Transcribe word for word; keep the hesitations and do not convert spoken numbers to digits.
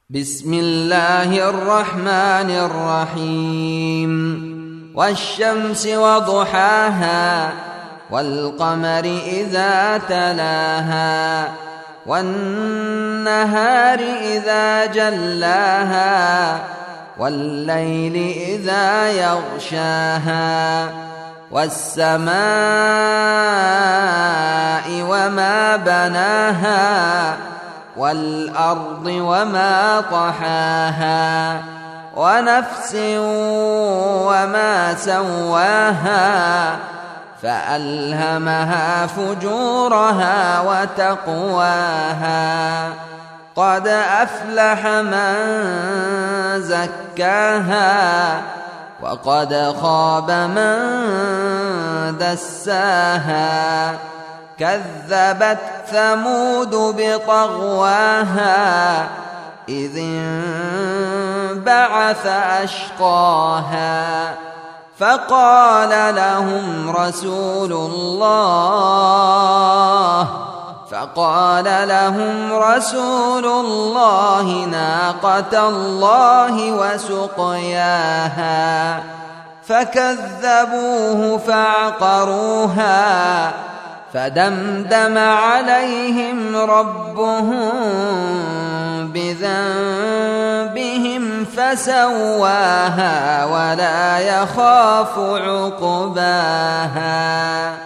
بسم الله الرحمن الرحيم والشمس وضحاها والقمر إذا تلاها والنهار إذا جلاها والليل إذا يغشاها والسماء وما بناها والأرض وما طحاها ونفس وما سواها فألهمها فجورها وتقواها قد أفلح من زكاها وقد خاب من دساها كذبت ثمود بطغواها إذ انبعث أشقاها فقال لهم رسول الله فقال لهم رسول الله ناقة الله وسقياها فكذبوه فعقروها فدمدم عليهم ربهم بذنبهم فسواها ولا يخاف عقباها.